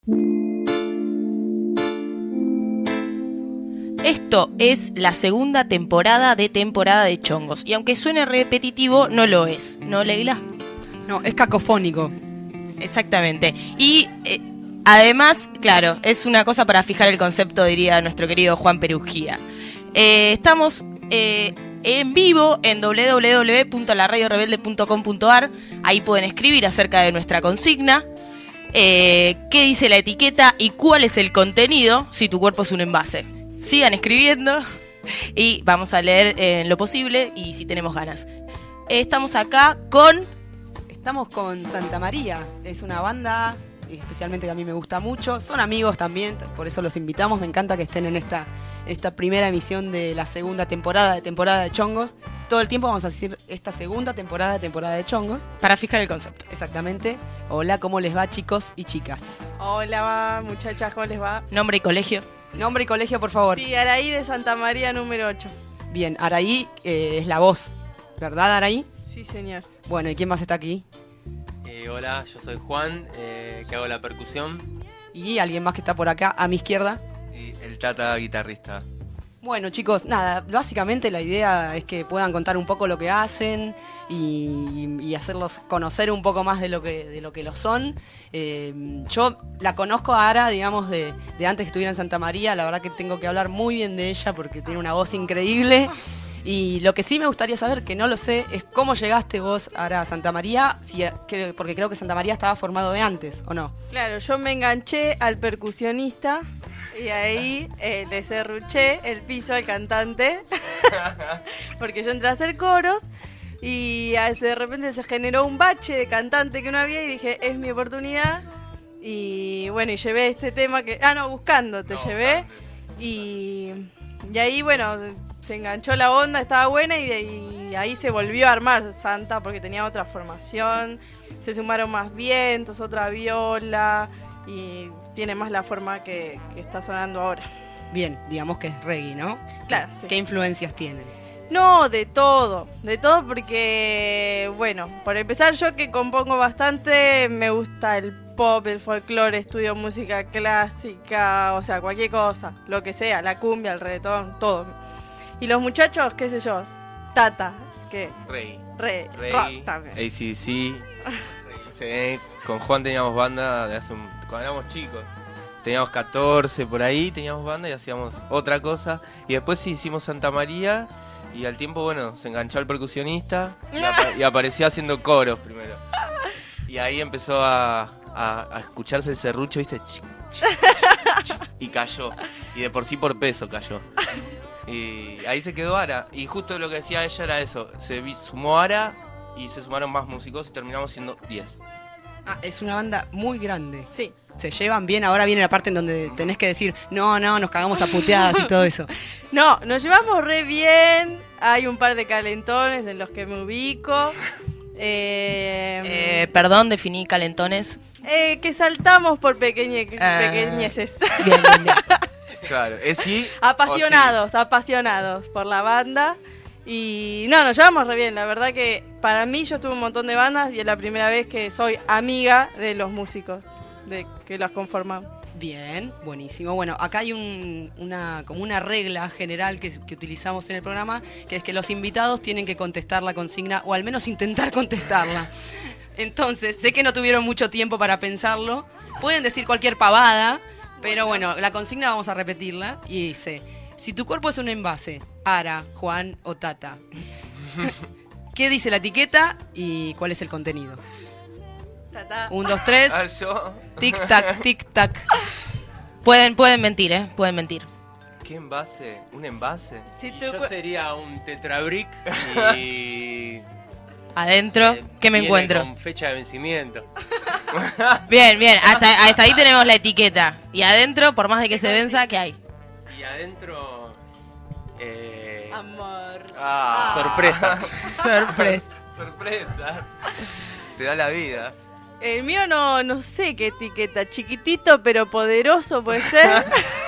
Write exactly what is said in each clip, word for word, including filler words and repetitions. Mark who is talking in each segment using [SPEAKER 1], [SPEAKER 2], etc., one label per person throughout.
[SPEAKER 1] Esto es la segunda temporada de Temporada de Chongos. Y aunque suene repetitivo, no lo es. ¿No, Leila?
[SPEAKER 2] No, es cacofónico.
[SPEAKER 1] Exactamente. Y eh, además, claro, es una cosa para fijar el concepto, diría nuestro querido Juan Perugía. Eh, estamos eh, en vivo en doble u doble u doble u punto la radio rebelde punto com punto a r. Ahí pueden escribir acerca de nuestra consigna. Eh, ¿Qué dice la etiqueta y cuál es el contenido si tu cuerpo es un envase? Sigan escribiendo y vamos a leer en lo posible y si tenemos ganas. Eh, estamos acá con...
[SPEAKER 2] Estamos con Santa María. Es una banda, especialmente que a mí me gusta mucho. Son amigos también, por eso los invitamos. Me encanta que estén en esta, esta primera emisión de la segunda temporada de Temporada de Chongos. Todo el tiempo vamos a decir esta segunda temporada de Temporada de Chongos.
[SPEAKER 1] Para fijar el concepto.
[SPEAKER 2] Exactamente. Hola, ¿cómo les va, chicos y chicas?
[SPEAKER 3] Hola, muchachas, ¿cómo les va?
[SPEAKER 1] Nombre y colegio.
[SPEAKER 2] Nombre y colegio, por favor.
[SPEAKER 3] Sí, Araí de Santa María, número ocho.
[SPEAKER 2] Bien, Araí eh, es la voz, ¿verdad, Araí?
[SPEAKER 3] Sí, señor.
[SPEAKER 2] Bueno, ¿y quién más está aquí?
[SPEAKER 4] Eh, hola, yo soy Juan, eh, que hago la percusión.
[SPEAKER 2] Y alguien más que está por acá, a mi izquierda.
[SPEAKER 4] Y el Tata, guitarrista.
[SPEAKER 2] Bueno, chicos, nada, básicamente la idea es que puedan contar un poco lo que hacen y, y hacerlos conocer un poco más de lo que, de lo, que lo son. Eh, yo la conozco a Ara, digamos, de, de antes que estuviera en Santa María. La verdad que tengo que hablar muy bien de ella porque tiene una voz increíble. Y lo que sí me gustaría saber, que no lo sé, es cómo llegaste vos, Ara, a Santa María, si, que, porque creo que Santa María estaba formado de antes, ¿o no?
[SPEAKER 3] Claro, yo me enganché al percusionista y ahí eh, le serruché el piso al cantante porque yo entré a hacer coros y de repente se generó un bache de cantante que no había y dije, es mi oportunidad. Y bueno, y llevé este tema que... Ah, no, buscando, te no, llevé. Y, y ahí, bueno... se enganchó la onda, estaba buena y, de, y ahí se volvió a armar Santa porque tenía otra formación, se sumaron más vientos, otra viola y tiene más la forma que, que está sonando ahora.
[SPEAKER 2] Bien, digamos que es reggae, ¿no?
[SPEAKER 3] Claro, sí.
[SPEAKER 2] ¿Qué influencias tiene?
[SPEAKER 3] No, de todo, de todo porque, bueno, por empezar yo que compongo bastante, me gusta el pop, el folclore, estudio música clásica, o sea, cualquier cosa, lo que sea, la cumbia, el reggaetón, todo. Y los muchachos, qué sé yo, Tata, ¿qué?
[SPEAKER 4] Rey.
[SPEAKER 3] Rey.
[SPEAKER 4] Rey,
[SPEAKER 3] rock también.
[SPEAKER 4] A C D C. Con Juan teníamos banda de hace un, cuando éramos chicos. Teníamos catorce por ahí, teníamos banda y hacíamos otra cosa. Y después sí hicimos Santa María y al tiempo, bueno, se enganchó el percusionista y, apa- y apareció haciendo coros primero. Y ahí empezó a, a, a escucharse el serrucho, ¿viste? Ch, ch, ch, ch, y cayó. Y de por sí por peso cayó. Y ahí se quedó Ara. Y justo lo que decía ella era eso. Se vi, sumó Ara y se sumaron más músicos y terminamos siendo diez.
[SPEAKER 2] Ah, es una banda muy grande.
[SPEAKER 3] Sí.
[SPEAKER 2] Se llevan bien. Ahora viene la parte en donde tenés que decir, no, no, nos cagamos a puteadas y todo eso.
[SPEAKER 3] No, nos llevamos re bien. Hay un par de calentones en los que me ubico. Eh,
[SPEAKER 1] eh, perdón, definí calentones.
[SPEAKER 3] Eh, que saltamos por pequeñe,
[SPEAKER 1] Ah.
[SPEAKER 3] pequeñeces.
[SPEAKER 1] Bien, bien, bien.
[SPEAKER 4] Claro, es sí.
[SPEAKER 3] Apasionados, sí. apasionados por la banda. Y no, nos llevamos re bien. La verdad que para mí yo estuve en un montón de bandas y es la primera vez que soy amiga de los músicos de que las conforman.
[SPEAKER 2] Bien, buenísimo. Bueno, acá hay un, una como una regla general que, que utilizamos en el programa, que es que los invitados tienen que contestar la consigna o al menos intentar contestarla. Entonces, sé que no tuvieron mucho tiempo para pensarlo. Pueden decir cualquier pavada, pero bueno, la consigna vamos a repetirla y dice: si tu cuerpo es un envase, Ara, Juan o Tata, ¿qué dice la etiqueta y cuál es el contenido?
[SPEAKER 3] Tata.
[SPEAKER 2] Un, dos, tres.
[SPEAKER 4] Ah, yo.
[SPEAKER 2] Tic tac, tic tac.
[SPEAKER 1] Pueden, pueden mentir, ¿eh? Pueden mentir.
[SPEAKER 4] ¿Qué envase? ¿Un envase?
[SPEAKER 3] Si
[SPEAKER 5] Y
[SPEAKER 3] tu
[SPEAKER 5] yo
[SPEAKER 3] cu-
[SPEAKER 5] sería un tetrabric y...
[SPEAKER 1] Adentro,
[SPEAKER 5] eh,
[SPEAKER 1] ¿qué me
[SPEAKER 5] viene
[SPEAKER 1] encuentro?
[SPEAKER 5] con fecha de vencimiento.
[SPEAKER 1] Bien, bien, hasta, hasta ahí tenemos la etiqueta. Y adentro, por más de que se venza, ¿qué hay?
[SPEAKER 5] Y adentro... Eh,
[SPEAKER 3] Amor.
[SPEAKER 4] Ah,
[SPEAKER 5] sorpresa.
[SPEAKER 1] Sorpresa.
[SPEAKER 4] Sorpresa. Te da la vida.
[SPEAKER 3] El mío no, no sé qué etiqueta. Chiquitito pero poderoso puede ser.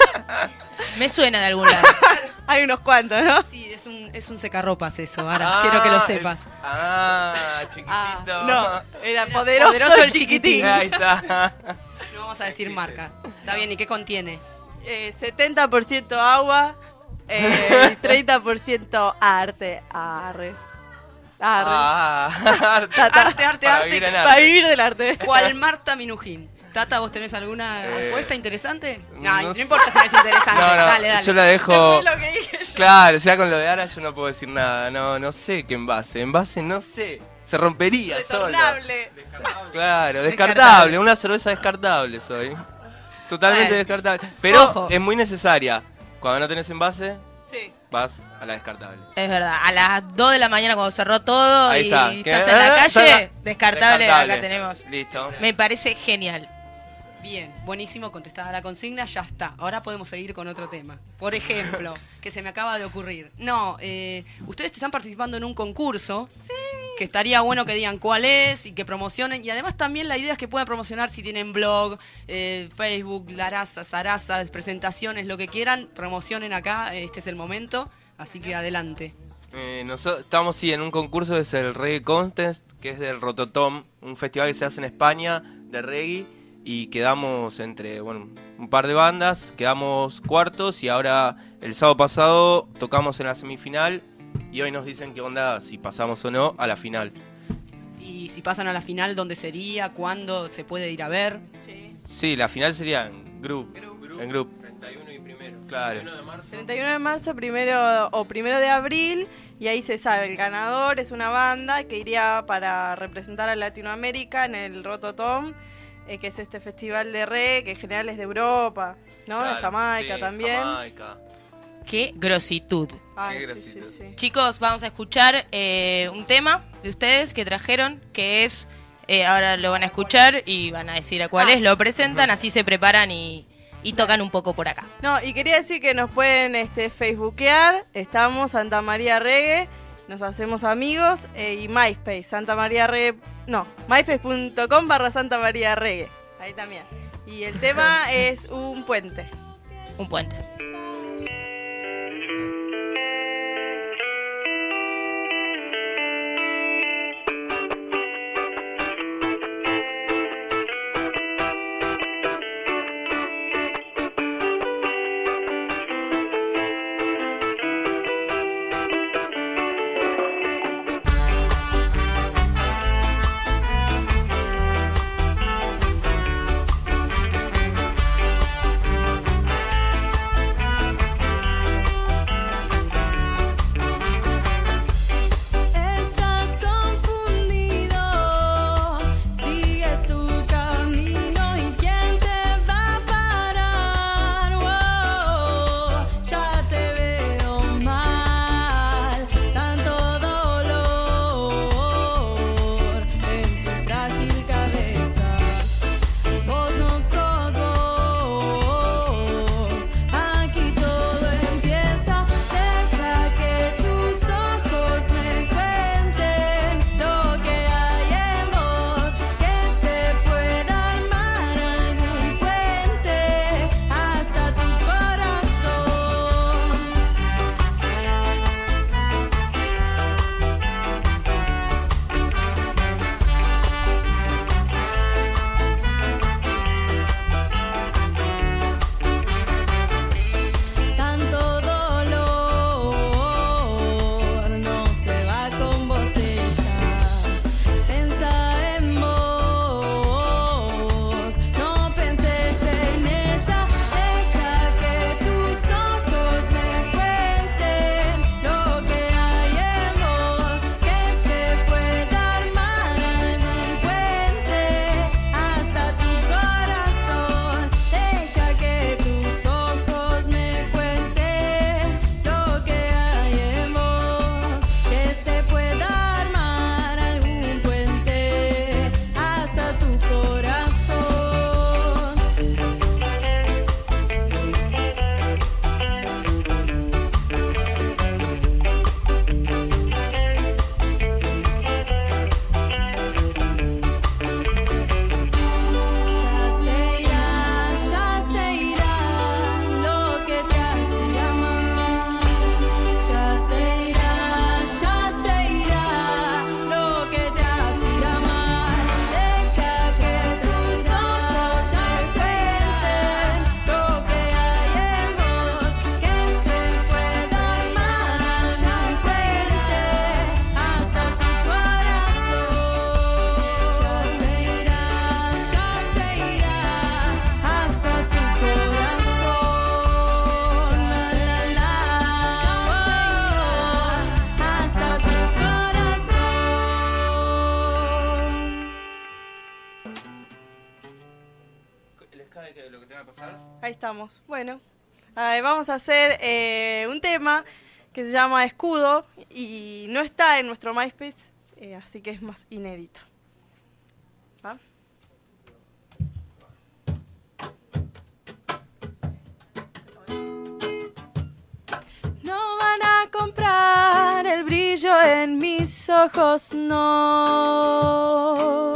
[SPEAKER 1] Me suena de algún lado.
[SPEAKER 3] Hay unos cuantos, ¿no?
[SPEAKER 2] Sí, es un, es un secarropas eso, Ara.
[SPEAKER 4] Ah,
[SPEAKER 2] Quiero que lo sepas.
[SPEAKER 4] es- ah, chiquitito.
[SPEAKER 3] Ah, no, era poderoso,
[SPEAKER 2] poderoso
[SPEAKER 3] el
[SPEAKER 2] el
[SPEAKER 3] chiquitín.
[SPEAKER 4] Ahí está.
[SPEAKER 2] No, vamos a decir marca. Está bien, ¿y qué contiene?
[SPEAKER 3] Eh, setenta por ciento agua eh, y treinta por ciento arte. Arre. Arre.
[SPEAKER 4] Ah, arte,
[SPEAKER 3] Ta, ta.
[SPEAKER 2] Arte, arte,
[SPEAKER 4] Para
[SPEAKER 2] arte.
[SPEAKER 4] vivir en
[SPEAKER 3] Para
[SPEAKER 4] arte.
[SPEAKER 3] vivir del arte.
[SPEAKER 2] ¿Cuál Marta Minujín? Tata, ¿vos tenés alguna
[SPEAKER 4] Eh,
[SPEAKER 2] apuesta interesante? No,
[SPEAKER 4] no
[SPEAKER 2] no
[SPEAKER 4] sé.
[SPEAKER 2] importa si no es interesante.
[SPEAKER 4] No, no,
[SPEAKER 2] dale, dale.
[SPEAKER 4] yo la dejo.
[SPEAKER 3] Fue lo que dije yo.
[SPEAKER 4] Claro, ya con lo de Ara yo no puedo decir nada. No, no sé qué envase. Envase no sé. Se rompería solo.
[SPEAKER 3] Retornable.
[SPEAKER 4] Claro, descartable.
[SPEAKER 1] Descartable.
[SPEAKER 4] Una cerveza descartable soy. Totalmente
[SPEAKER 1] Bueno.
[SPEAKER 4] descartable. Pero
[SPEAKER 1] Ojo.
[SPEAKER 4] es muy necesaria. Cuando no tenés envase,
[SPEAKER 3] Sí.
[SPEAKER 4] vas a la descartable.
[SPEAKER 1] Es verdad, a las dos de la mañana cuando cerró todo
[SPEAKER 4] Ahí
[SPEAKER 1] y
[SPEAKER 4] está.
[SPEAKER 1] estás
[SPEAKER 4] ¿Qué?
[SPEAKER 1] en la
[SPEAKER 4] Eh,
[SPEAKER 1] calle,
[SPEAKER 4] saca-
[SPEAKER 1] descartable,
[SPEAKER 4] descartable.
[SPEAKER 1] acá tenemos.
[SPEAKER 4] Listo.
[SPEAKER 1] Me parece genial.
[SPEAKER 2] Bien, buenísimo, contestada la consigna, ya está. Ahora podemos seguir con otro tema. Por ejemplo, que se me acaba de ocurrir. No, eh, ustedes están participando en un concurso. Sí. Que estaría bueno que digan cuál es y que promocionen. Y además también la idea es que puedan promocionar si tienen blog, eh, Facebook, Laraza, Sarasa, presentaciones, lo que quieran. Promocionen acá, este es el momento. Así que adelante.
[SPEAKER 4] Eh, nosotros estamos sí en un concurso que es el Reggae Contest, que es del Rototom, un festival que se hace en España de reggae. Y quedamos entre, bueno, un par de bandas, quedamos cuartos y ahora el sábado pasado tocamos en la semifinal y hoy nos dicen qué onda, si pasamos o no a la final.
[SPEAKER 2] Y si pasan a la final, ¿dónde sería? ¿Cuándo se puede ir a ver?
[SPEAKER 3] Sí.
[SPEAKER 4] Sí, la final sería en group, en group.
[SPEAKER 5] treinta y uno y primero.
[SPEAKER 4] Claro.
[SPEAKER 5] treinta y uno de marzo.
[SPEAKER 3] treinta y uno de marzo, primero o primero de abril, y ahí se sabe, el ganador es una banda que iría para representar a Latinoamérica en el Rototom, eh, que es este festival de reggae, que en general es de Europa, ¿no?
[SPEAKER 4] Claro,
[SPEAKER 3] de Jamaica
[SPEAKER 4] sí,
[SPEAKER 3] también.
[SPEAKER 4] Jamaica.
[SPEAKER 1] Qué grositud.
[SPEAKER 3] Ay,
[SPEAKER 4] Qué
[SPEAKER 3] sí,
[SPEAKER 4] grosito.
[SPEAKER 3] sí, sí.
[SPEAKER 1] Chicos, vamos a escuchar eh, un tema de ustedes que trajeron, que es, eh, ahora lo van a escuchar y van a decir a cuál
[SPEAKER 3] Ah.
[SPEAKER 1] es, lo presentan, así se preparan y, y tocan un poco por acá.
[SPEAKER 3] No, y quería decir que nos pueden este, facebookear, estamos Santa María Reggae, nos hacemos amigos, eh, y MySpace, Santa María Reggae, no, myspace.com barra Santa María Reggae, ahí también. Y el tema es un puente.
[SPEAKER 1] Un puente.
[SPEAKER 6] Thank
[SPEAKER 4] ¿Qué, lo que te va a pasar?
[SPEAKER 3] Ahí estamos. Bueno, eh, vamos a hacer eh, un tema que se llama Escudo y no está en nuestro MySpace, eh, así que es más inédito. ¿Va? No van a comprar el brillo en mis ojos, no.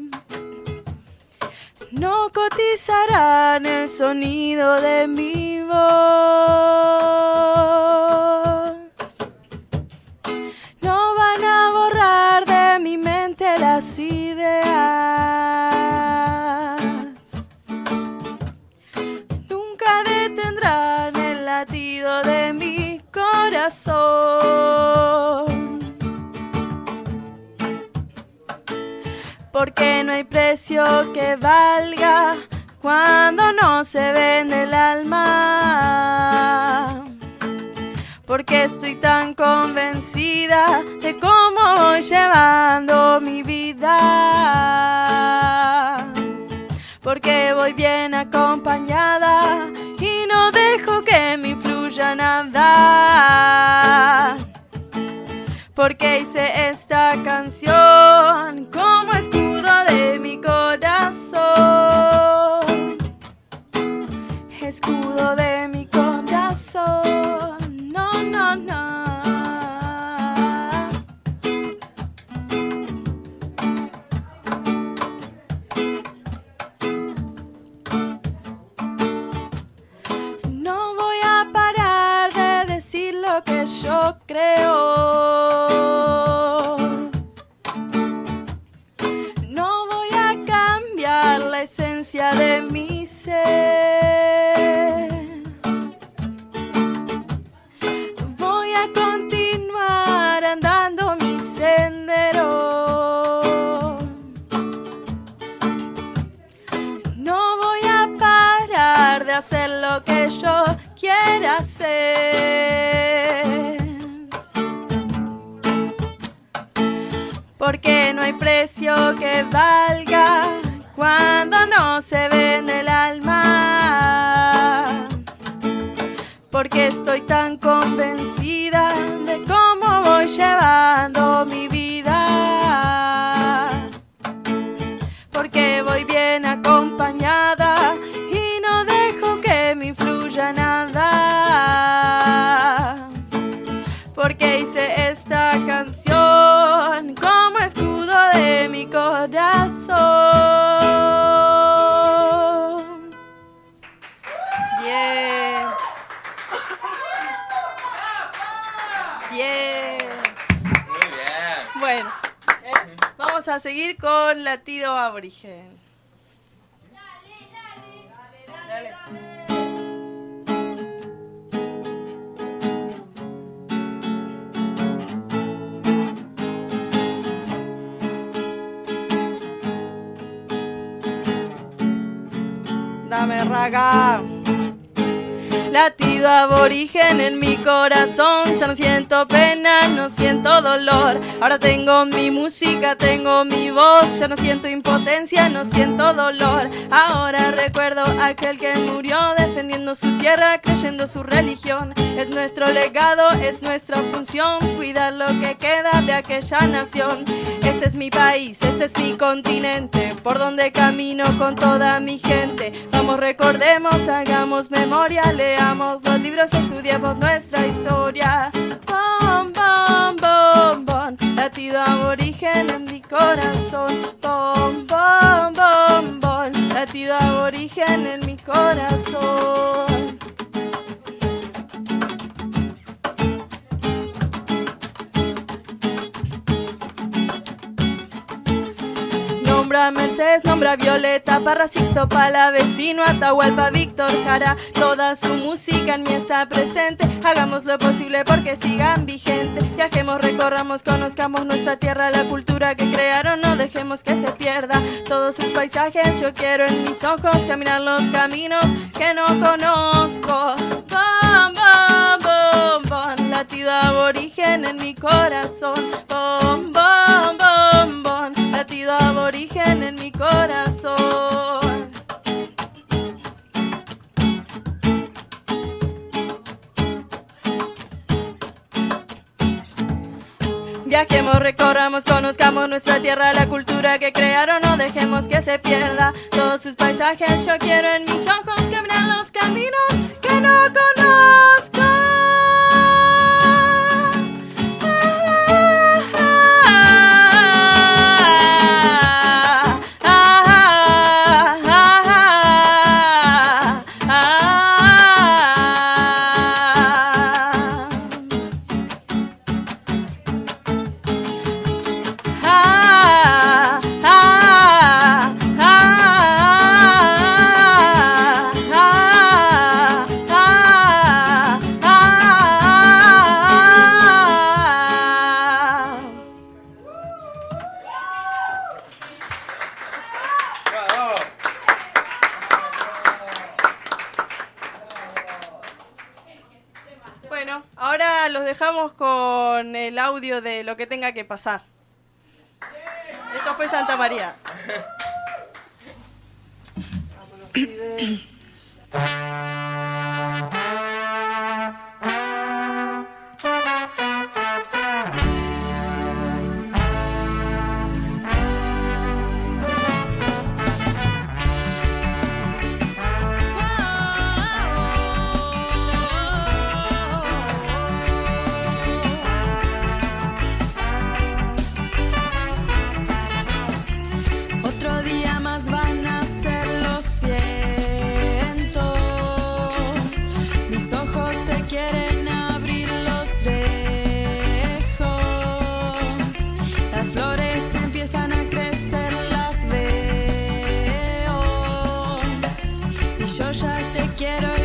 [SPEAKER 3] No cotizarán el sonido de mi voz. No van a borrar de mi mente las ideas. Nunca detendrán el latido de mi corazón. Porque no hay precio que valga cuando no se vende el alma. Porque estoy tan convencida de cómo voy llevando mi vida. Porque voy bien acompañada y no dejo que me influya nada. Porque hice esta canción como escudo de mi corazón. Escudo de mi corazón. No, no, no. No voy a parar de decir lo que yo creo. La esencia de mi ser. Voy a continuar andando mi sendero. No voy a parar de hacer lo que yo quiera hacer. Porque no hay precio que valga cuando no se vende el alma. Porque estoy tan convencida de cómo voy llevando mi vida. Porque voy bien acompañada y no dejo que me influya nada. Porque hice esta canción como escudo de mi corazón. Bien. Bien.
[SPEAKER 4] Muy bien.
[SPEAKER 3] Bueno, eh, vamos a seguir con Latido Aborigen. Dale, dale. Dame raga. Latido aborigen en mi corazón. Ya no siento pena, no siento dolor. Ahora tengo mi música, tengo mi voz. Ya no siento impotencia, no siento dolor. Ahora recuerdo a aquel que murió defendiendo su tierra, creyendo su religión. Es nuestro legado, es nuestra función, cuidar lo que queda de aquella nación. Este es mi país, este es mi continente, por donde camino con toda mi gente. Vamos, recordemos, hagamos memoria, leamos los libros, estudiemos nuestra historia. Bom, bom, bom, bom, latido aborigen en mi corazón. Bom, bom, bom, bom, latido aborigen en mi corazón. Nombra Mercedes, nombra Violeta, Parra, Sixto, Palavecino, Atahualpa, Víctor Jara. Toda su música en mí está presente. Hagamos lo posible porque sigan vigente. Viajemos, recorramos, conozcamos nuestra tierra, la cultura que crearon, no dejemos que se pierda. Todos sus paisajes yo quiero en mis ojos, caminar los caminos que no conozco. Bom, bom, bom, bom, latido aborigen en mi corazón. Bom, bom, bom, bom, latido aborigen en mi corazón. Viajemos, recorramos, conozcamos nuestra tierra, la cultura que crearon, no dejemos que se pierda. Todos sus paisajes yo quiero en mis ojos, caminar los caminos que no conozco. Bueno, ahora los dejamos con el audio de Lo que tenga que pasar. Esto fue Santa María.
[SPEAKER 6] Otro día más van a ser, lo siento. Mis ojos se quieren abrir, los dejo. Las flores empiezan a crecer, las veo. Y yo ya te quiero